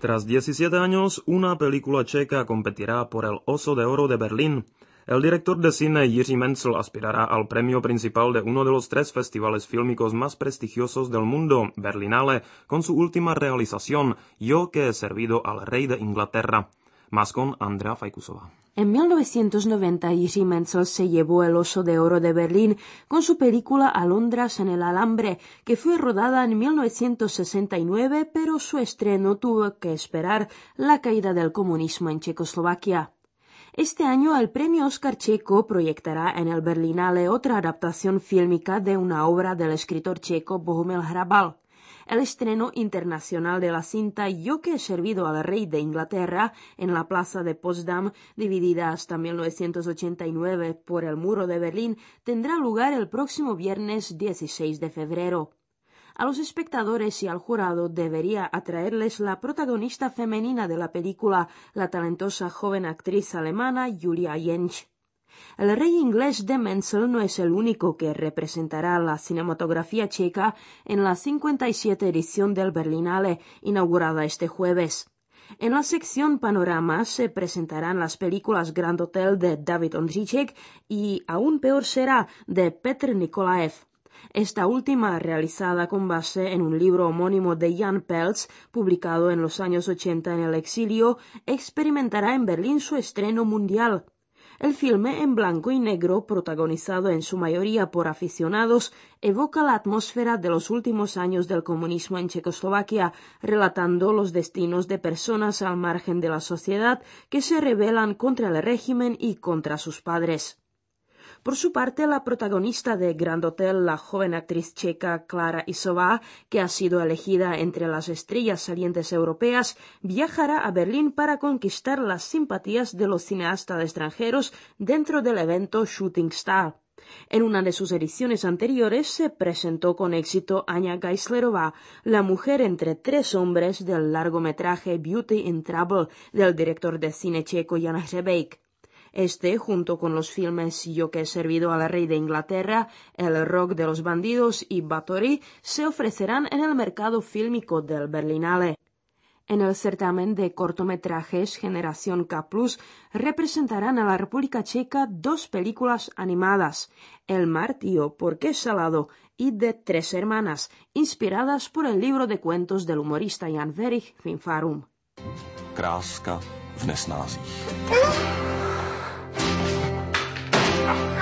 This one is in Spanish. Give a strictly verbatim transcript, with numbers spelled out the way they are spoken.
Tras diecisiete años, una película checa competirá por el Oso de Oro de Berlín. El director de cine Jiří Menzel aspirará al premio principal de uno de los tres festivales fílmicos más prestigiosos del mundo, Berlinale, con su última realización, Yo que he servido al rey de Inglaterra. Más con Andrea Fajkusová. En mil novecientos noventa, Jiří Menzel se llevó el Oso de Oro de Berlín con su película Alondras en el alambre, que fue rodada en mil novecientos sesenta y nueve, pero su estreno tuvo que esperar la caída del comunismo en Checoslovaquia. Este año el premio Oscar checo proyectará en el Berlinale otra adaptación fílmica de una obra del escritor checo Bohumil Hrabal. El estreno internacional de la cinta Yo que he servido al rey de Inglaterra en la plaza de Potsdam, dividida hasta mil novecientos ochenta y nueve por el muro de Berlín, tendrá lugar el próximo viernes dieciséis de febrero. A los espectadores y al jurado debería atraerles la protagonista femenina de la película, la talentosa joven actriz alemana Julia Jentsch. El rey inglés de Menzel no es el único que representará la cinematografía checa en la cincuenta y siete edición del Berlinale, inaugurada este jueves. En la sección Panorama se presentarán las películas Grand Hotel de David Ondříček y Aún peor será de Petr Nikolaev. Esta última, realizada con base en un libro homónimo de Jan Peltz, publicado en los años ochenta en el exilio, experimentará en Berlín su estreno mundial. El filme, en blanco y negro, protagonizado en su mayoría por aficionados, evoca la atmósfera de los últimos años del comunismo en Checoslovaquia, relatando los destinos de personas al margen de la sociedad que se rebelan contra el régimen y contra sus padres. Por su parte, la protagonista de Grand Hotel, la joven actriz checa Klára Isová, que ha sido elegida entre las estrellas salientes europeas, viajará a Berlín para conquistar las simpatías de los cineastas extranjeros dentro del evento Shooting Star. En una de sus ediciones anteriores se presentó con éxito Anya Geislerová, la mujer entre tres hombres del largometraje Beauty in Trouble del director de cine checo Jan Hřebejk. Este, junto con los filmes Yo que he servido al rey de Inglaterra, El rock de los bandidos y Báthory, se ofrecerán en el mercado fílmico del Berlinale. En el certamen de cortometrajes Generación K plus, representarán a la República Checa dos películas animadas, El mar tío, ¿por qué salado?, y de Tres hermanas, inspiradas por el libro de cuentos del humorista Jan Werich Finfarum. Kráska v nesnázích.